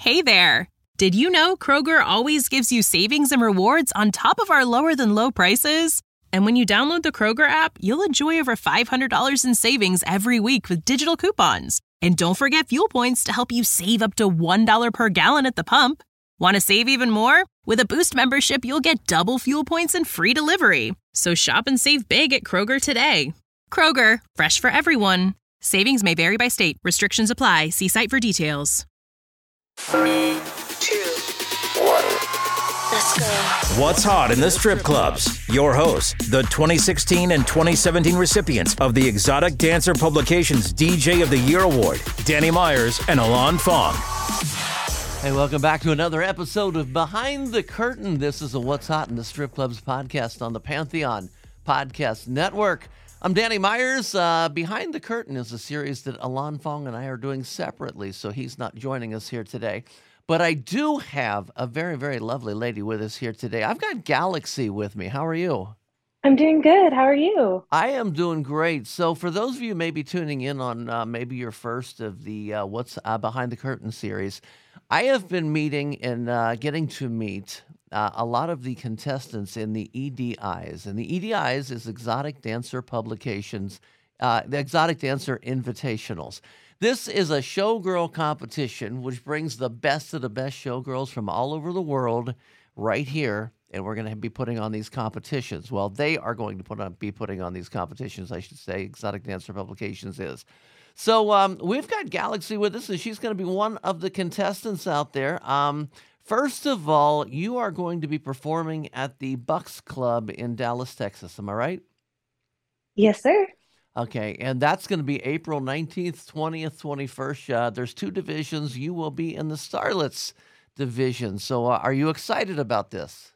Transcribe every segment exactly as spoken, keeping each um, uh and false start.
Hey there! Did you know Kroger always gives you savings and rewards on top of our lower-than-low prices? And when you download the Kroger app, you'll enjoy over five hundred dollars in savings every week with digital coupons. And don't forget fuel points to help you save up to one dollar per gallon at the pump. Want to save even more? With a Boost membership, you'll get double fuel points and free delivery. So shop and save big at Kroger today. Kroger, fresh for everyone. Savings may vary by state. Restrictions apply. See site for details. Three, two, one. Let's go. What's hot in the strip clubs? Your hosts, the twenty sixteen and twenty seventeen recipients of the Exotic Dancer Publications D J of the Year Award, Danny Myers and Alon Fong. Hey, welcome back to another episode of Behind the Curtain. This is a What's Hot in the Strip Clubs podcast on the Pantheon Podcast Network. I'm Danny Myers. Uh, Behind the Curtain is a series that Alon Fong and I are doing separately, so he's not joining us here today. But I do have a very, very lovely lady with us here today. I've got Galaxy with me. How are you? I'm doing good. How are you? I am doing great. So for those of you maybe tuning in on uh, maybe your first of the uh, What's uh, Behind the Curtain series, I have been meeting and uh, getting to meet Uh, a lot of the contestants in the E D Is. And the E D Is is Exotic Dancer Publications, uh, the Exotic Dancer Invitationals. This is a showgirl competition which brings the best of the best showgirls from all over the world right here. And we're going to be putting on these competitions. Well, they are going to put on, be putting on these competitions, I should say. Exotic Dancer Publications is. So um, we've got Galaxy with us, and she's going to be one of the contestants out there. Um, First of all, you are going to be performing at the Bucks Club in Dallas, Texas. Am I right? Yes, sir. Okay, and that's going to be April nineteenth, twentieth, twenty-first. Uh, there's two divisions. You will be in the Starlets division. So uh, are you excited about this?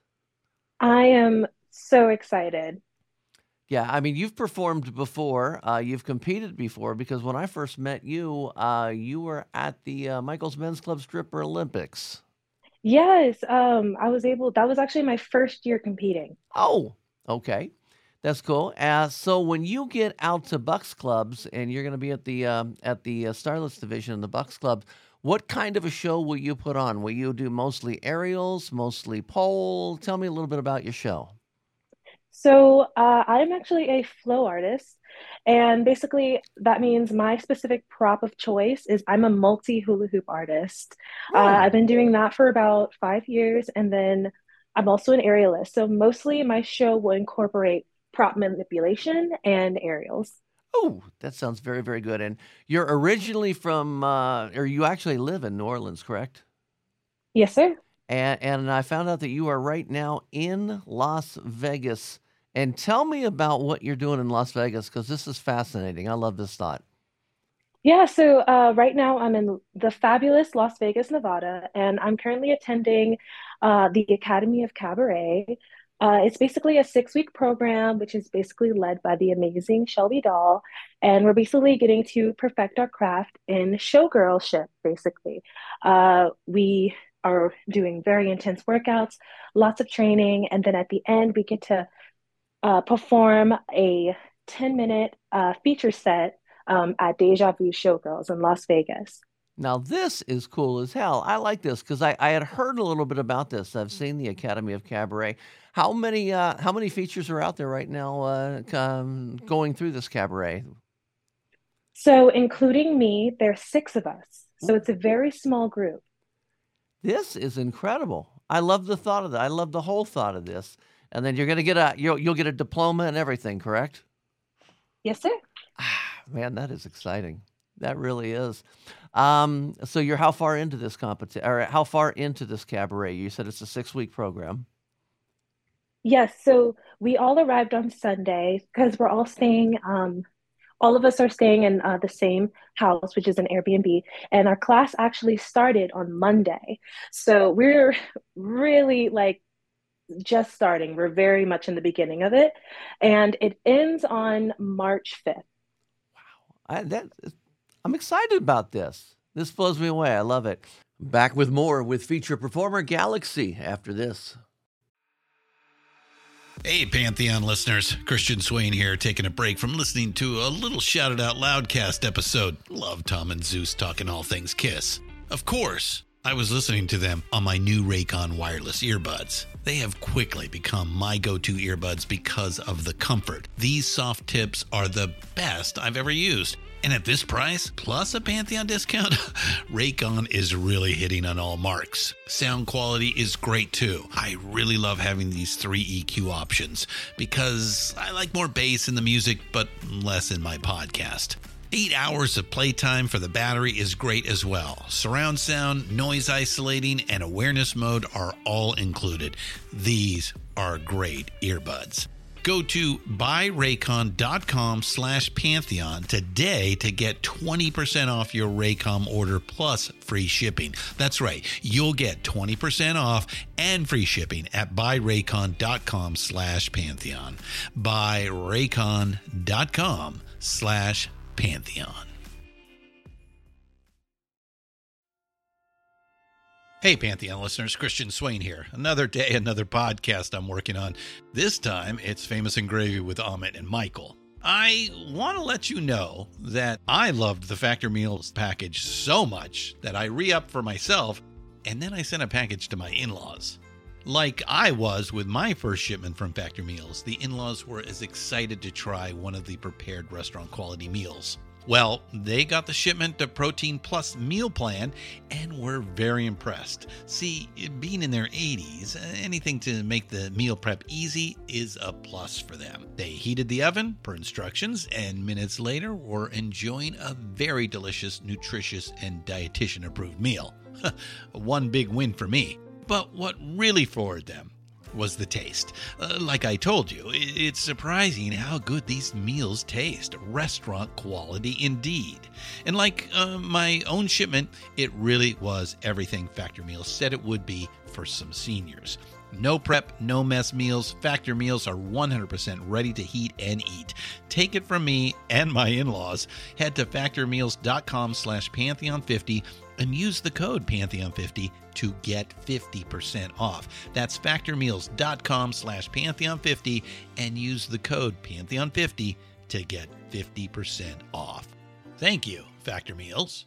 I am so excited. Yeah, I mean, you've performed before. Uh, you've competed before, because when I first met you, uh, you were at the uh, Michael's Men's Club Stripper Olympics. Yes, um, I was able, that was actually my first year competing. Oh, okay. That's cool. Uh, so when you get out to Bucks Clubs and you're going to be at the um, at the uh, Starlets division in the Bucks Club, what kind of a show will you put on? Will you do mostly aerials, mostly pole? Tell me a little bit about your show. So uh, I'm actually a flow artist. And basically, that means my specific prop of choice is I'm a multi hula hoop artist. Oh. Uh, I've been doing that for about five years. And then I'm also an aerialist. So mostly my show will incorporate prop manipulation and aerials. Oh, that sounds very, very good. And you're originally from, uh, or you actually live in New Orleans, correct? Yes, sir. And, and I found out that you are right now in Las Vegas. And tell me about what you're doing in Las Vegas, because this is fascinating. I love this thought. Yeah, so uh, right now I'm in the fabulous Las Vegas, Nevada, and I'm currently attending uh, the Academy of Cabaret. Uh, it's basically a six-week program, which is basically led by the amazing Shelby Dahl, and we're basically getting to perfect our craft in showgirlship, basically. Uh, we are doing very intense workouts, lots of training, and then at the end we get to Uh, perform a ten-minute uh, feature set um, at Deja Vu Showgirls in Las Vegas. Now, this is cool as hell. I like this because I, I had heard a little bit about this. I've seen the Academy of Cabaret. How many uh, how many features are out there right now uh, um, going through this cabaret? So, including me, there's six of us. So it's a very small group. This is incredible. I love the thought of that. I love the whole thought of this. And then you're going to get a you'll you'll get a diploma and everything, correct? Yes, sir. Man, that is exciting. That really is. Um, so you're how far into this competition, or how far into this cabaret? You said it's a six-week program. Yes. So we all arrived on Sunday because we're all staying. Um, all of us are staying in uh, the same house, which is an Airbnb, and our class actually started on Monday. So we're really like just starting. We're very much in the beginning of it, and it ends on March fifth. Wow, I, that, I'm excited about this. This blows me away. I love it. Back with more with feature performer Galaxy after this. Hey, Pantheon listeners. Christian Swain here, taking a break from listening to a little Shout It Out Loudcast episode. Love Tom and Zeus talking all things Kiss. Of course, I was listening to them on my new Raycon wireless earbuds. They have quickly become my go-to earbuds because of the comfort. These soft tips are the best I've ever used. And at this price, plus a Pantheon discount, Raycon is really hitting on all marks. Sound quality is great too. I really love having these three E Q options because I like more bass in the music, but less in my podcast. Eight hours of playtime for the battery is great as well. Surround sound, noise isolating, and awareness mode are all included. These are great earbuds. Go to buyraycon.com slash Pantheon today to get twenty percent off your Raycom order plus free shipping. That's right. You'll get twenty percent off and free shipping at buyraycon.com slash Pantheon. Buyraycon.com slash Pantheon. Hey, Pantheon listeners, Christian Swain here. Another day, another podcast I'm working on. This time, it's Famous and Gravy with Amit and Michael. I want to let you know that I loved the Factor Meals package so much that I re-upped for myself, and then I sent a package to my in-laws. Like I was with my first shipment from Factor Meals, the in-laws were as excited to try one of the prepared restaurant quality meals. Well, they got the shipment to Protein Plus meal plan and were very impressed. See, being in their eighties, anything to make the meal prep easy is a plus for them. They heated the oven per instructions and minutes later were enjoying a very delicious, nutritious, and dietitian-approved meal. One big win for me. But what really floored them was the taste. Uh, like I told you, it's surprising how good these meals taste. Restaurant quality indeed. And like uh, my own shipment, it really was everything Factor Meals said it would be for some seniors. No prep, no mess meals. Factor Meals are one hundred percent ready to heat and eat. Take it from me and my in-laws. Head to factormeals.com slash Pantheon50 and use the code Pantheon fifty to get fifty percent off. That's factormeals.com slash Pantheon50 and use the code Pantheon fifty to get fifty percent off. Thank you, Factor Meals.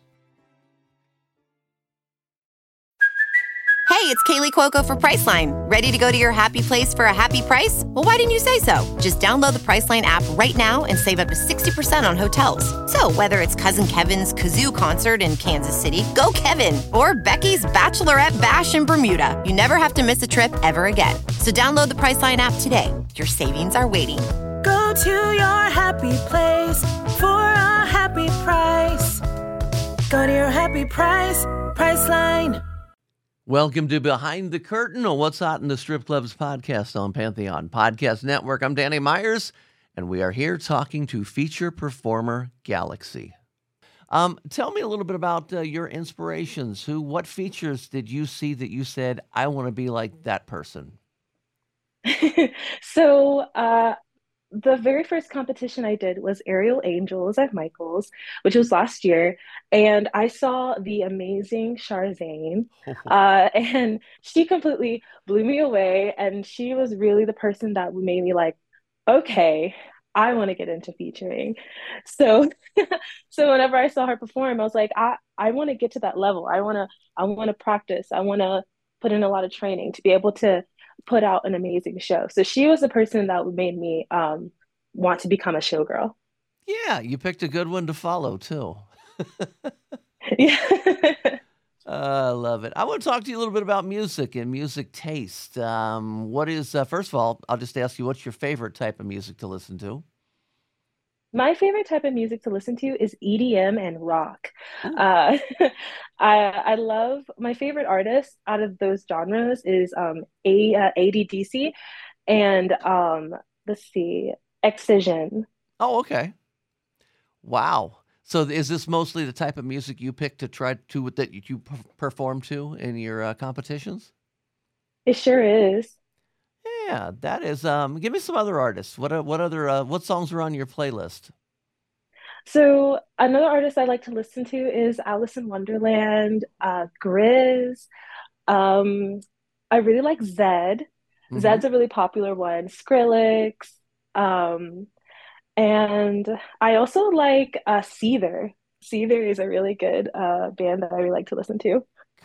Hey, it's Kaylee Cuoco for Priceline. Ready to go to your happy place for a happy price? Well, why didn't you say so? Just download the Priceline app right now and save up to sixty percent on hotels. So whether it's Cousin Kevin's Kazoo Concert in Kansas City, go Kevin, or Becky's Bachelorette Bash in Bermuda, you never have to miss a trip ever again. So download the Priceline app today. Your savings are waiting. Go to your happy place for a happy price. Go to your happy price, Priceline. Welcome to Behind the Curtain on What's Hot in the Strip Clubs podcast on Pantheon Podcast Network. I'm Danny Myers, and we are here talking to feature performer Galaxy. Um, tell me a little bit about uh, your inspirations. Who, what features did you see that you said, I want to be like that person? So, uh, the very first competition I did was Aerial Angels at Michael's, which was last year. And I saw the amazing Charzane, uh, and she completely blew me away. And she was really the person that made me like, okay, I want to get into featuring. So, so whenever I saw her perform, I was like, I, I want to get to that level. I want to, I want to practice. I want to put in a lot of training to be able to put out an amazing show. So she was the person that made me um, want to become a showgirl. Yeah, you picked a good one to follow too. Yeah. uh, I love it. I want to talk to you a little bit about music and music taste. Um, what is, uh, first of all, I'll just ask you, what's your favorite type of music to listen to? My favorite type of music to listen to is E D M and rock. Uh, I I love, my favorite artist out of those genres is um, A uh, A D D C and um, let's see, Excision. Oh, okay. Wow. So is this mostly the type of music you pick to try to, that you p- perform to in your uh, competitions? It sure is. Yeah, that is. Um, give me some other artists. What uh, what other uh, what songs are on your playlist? So another artist I like to listen to is Alice in Wonderland, uh, Grizz. Um, I really like Zed. Mhm. Zed's a really popular one. Skrillex. Um, and I also like uh, Seether. Seether is a really good uh, band that I really like to listen to.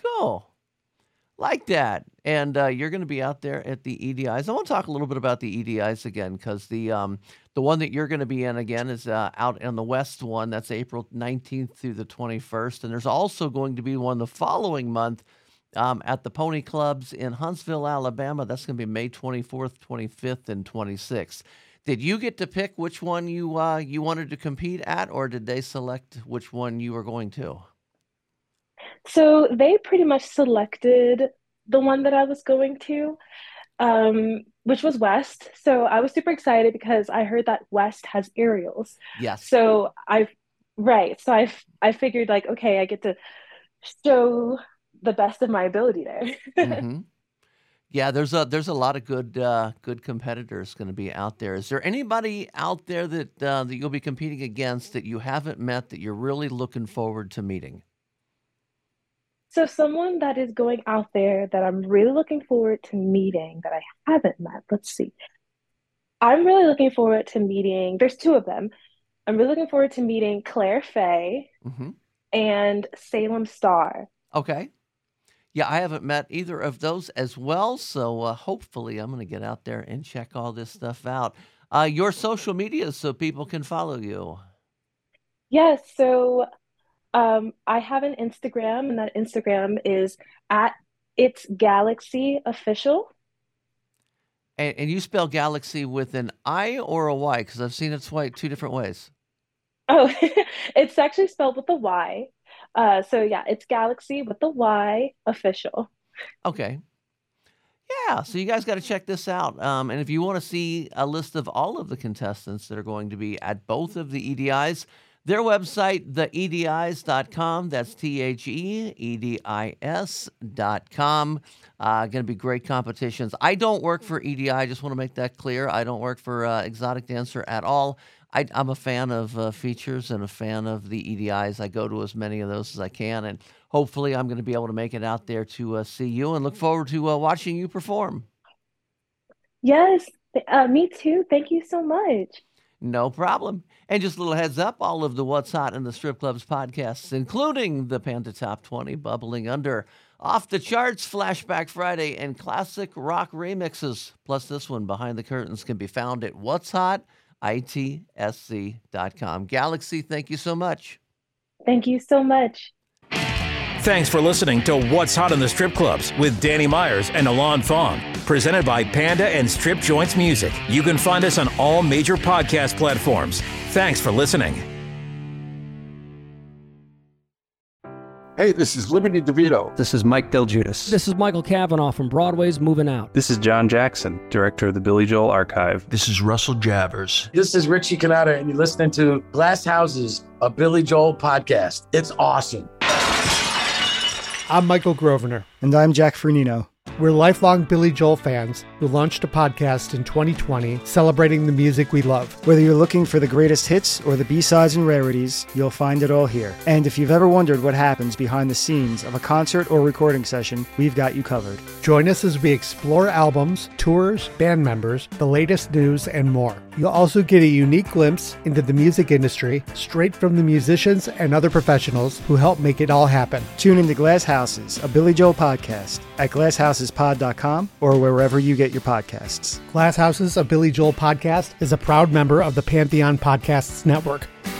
Cool. Like that. And uh, you're going to be out there at the E D Is. I want to talk a little bit about the E D Is again, because the um, the one that you're going to be in again is uh, out in the West one. That's April nineteenth through the twenty-first. And there's also going to be one the following month um, at the Pony Clubs in Huntsville, Alabama. That's going to be May twenty-fourth, twenty-fifth, and twenty-sixth. Did you get to pick which one you uh, you wanted to compete at, or did they select which one you were going to? So they pretty much selected the one that I was going to, um, which was West. So I was super excited because I heard that West has aerials. Yes. So I, right. So I, I figured like, okay, I get to show the best of my ability there. Mm-hmm. Yeah, there's a there's a lot of good uh, good competitors going to be out there. Is there anybody out there that uh, that you'll be competing against that you haven't met that you're really looking forward to meeting? So someone that is going out there that I'm really looking forward to meeting that I haven't met, let's see. I'm really looking forward to meeting, there's two of them. I'm really looking forward to meeting Claire Faye mm-hmm. and Salem Star. Okay. Yeah, I haven't met either of those as well, so uh, hopefully I'm going to get out there and check all this stuff out. Uh, your social media so people can follow you. Yes, yeah, so um, I have an Instagram, and that Instagram is at It's Galaxy Official. And, and you spell Galaxy with an I or a Y? Because I've seen it twice, two different ways. Oh, it's actually spelled with a Y. Uh, so yeah, it's Galaxy with the Y Official. Okay. Yeah, so you guys got to check this out. Um, and if you want to see a list of all of the contestants that are going to be at both of the E D Is, their website, the E D Is dot com. That's T H E E D I S dot com. Uh, going to be great competitions. I don't work for E D I. I just want to make that clear. I don't work for uh, Exotic Dancer at all. I, I'm a fan of uh, features and a fan of the E D Is. I go to as many of those as I can, and hopefully I'm going to be able to make it out there to uh, see you and look forward to uh, watching you perform. Yes, uh, me too. Thank you so much. No problem. And just a little heads up, all of the What's Hot in the Strip Clubs podcasts, including the Panda Top twenty, Bubbling Under, Off the Charts, Flashback Friday, and Classic Rock Remixes, plus this one, Behind the Curtains, can be found at What's Hot, I T S C dot com. Galaxy, thank you so much. Thank you so much. Thanks for listening to What's Hot in the Strip Clubs with Danny Myers and Alon Fong. Presented by Panda and Strip Joints Music. You can find us on all major podcast platforms. Thanks for listening. Hey, this is Liberty DeVito. This is Mike Del Giudice. This is Michael Cavanaugh from Broadway's Moving Out. This is John Jackson, director of the Billy Joel Archive. This is Russell Javers. This is Richie Cannata, and you're listening to Glass Houses, a Billy Joel podcast. It's awesome. I'm Michael Grosvenor. And I'm Jack Fernino. We're lifelong Billy Joel fans who launched a podcast in twenty twenty celebrating the music we love. Whether you're looking for the greatest hits or the B-sides and rarities, you'll find it all here. And if you've ever wondered what happens behind the scenes of a concert or recording session, we've got you covered. Join us as we explore albums, tours, band members, the latest news, and more. You'll also get a unique glimpse into the music industry straight from the musicians and other professionals who help make it all happen. Tune into Glass Houses, a Billy Joel podcast at glass houses pod dot com or wherever you get your podcasts. Glass Houses, a Billy Joel podcast is a proud member of the Pantheon Podcasts Network.